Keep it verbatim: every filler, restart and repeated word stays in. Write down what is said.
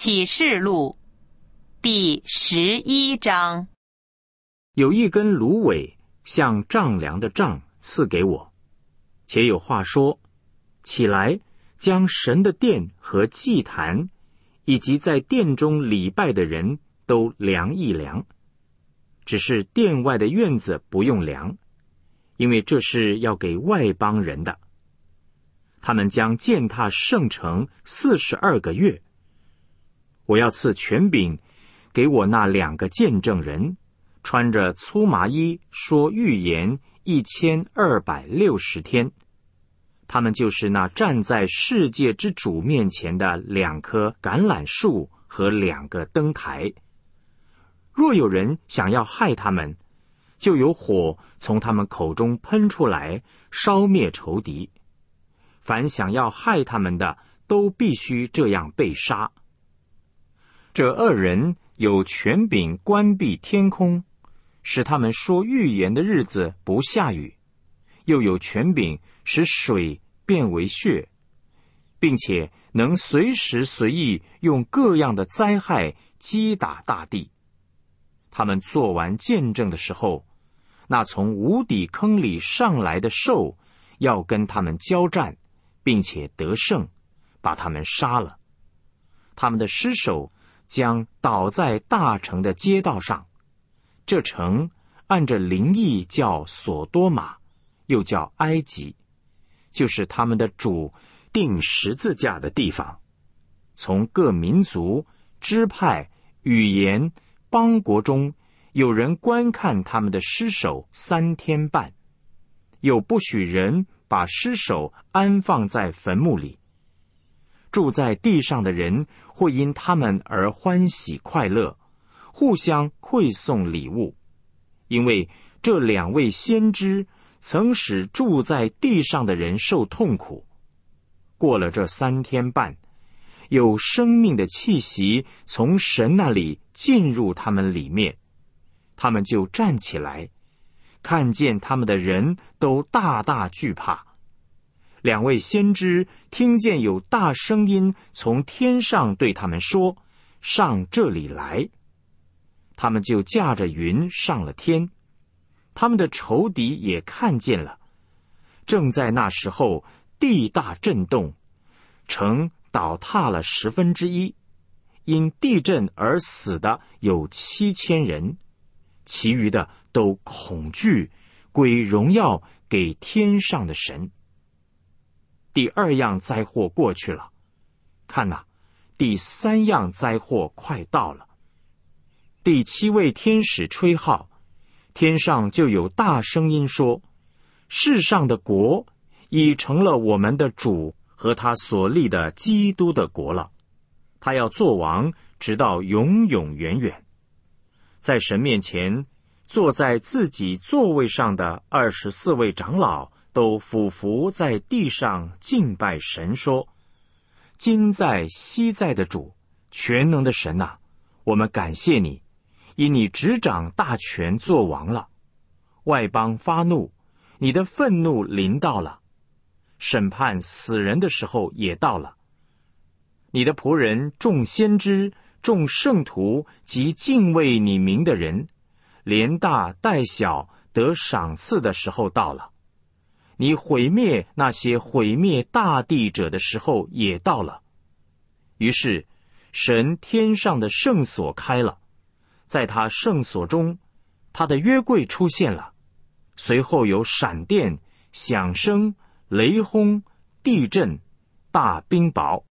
启示录第十一章。 有一根芦苇像丈量的杖赐给我，且有话说：起来，将神的殿和祭坛，以及在殿中礼拜的人都量一量。只是殿外的院子不用量，因为这是要给外邦人的。他们将践踏圣城四十二个月。我要赐权柄给我那两个见证人，穿着粗麻衣说预言一千二百六十天。他们就是那站在世界之主面前的两棵橄榄树和两个灯台。若有人想要害他们，就有火从他们口中喷出来，烧灭仇敌。凡想要害他们的，都必须这样被杀。这二人有权柄关闭天空，使他们说预言的日子不下雨，又有权柄使水变为血，并且能随时随意用各样的灾害击打大地。他们做完见证的时候，那从无底坑里上来的兽要跟他们交战，并且得胜，把他们杀了。他们的尸首将倒在大城的街道上。这城按着灵意叫索多玛，又叫埃及，就是他们的主钉十字架的地方。从各民族、支派、语言、邦国中，有人观看他们的尸首三天半，又不许人把尸首安放在坟墓里。住在地上的人会因他们而欢喜快乐，互相馈送礼物，因为这两位先知曾使住在地上的人受痛苦。过了这三天半，有生命的气息从神那里进入他们里面，他们就站起来，看见他们的人都大大惧怕。两位先知听见有大声音从天上对他们说：上这里来。他们就驾着云上了天。他们的仇敌也看见了。正在那时候，地大震动，城倒塌了十分之一，因地震而死的有七千人，其余的都恐惧，归荣耀给天上的神。第二样灾祸过去了，看哪，第三样灾祸快到了。第七位天使吹号，天上就有大声音说：世上的国已成了我们的主和他所立的基督的国了，他要做王，直到永永远远。在神面前坐在自己座位上的二十四位长老都俯伏在地上敬拜神，说：今在昔在的主，全能的神啊，我们感谢你，因你执掌大权做王了。外邦发怒，你的愤怒临到了，审判死人的时候也到了。你的仆人众先知、众圣徒及敬畏你名的人，连大带小得赏赐的时候到了。你毁灭那些毁灭大地者的时候也到了。于是神天上的圣所开了，在他圣所中，他的约柜出现了。随后有闪电、响声、雷轰、地震、大冰雹。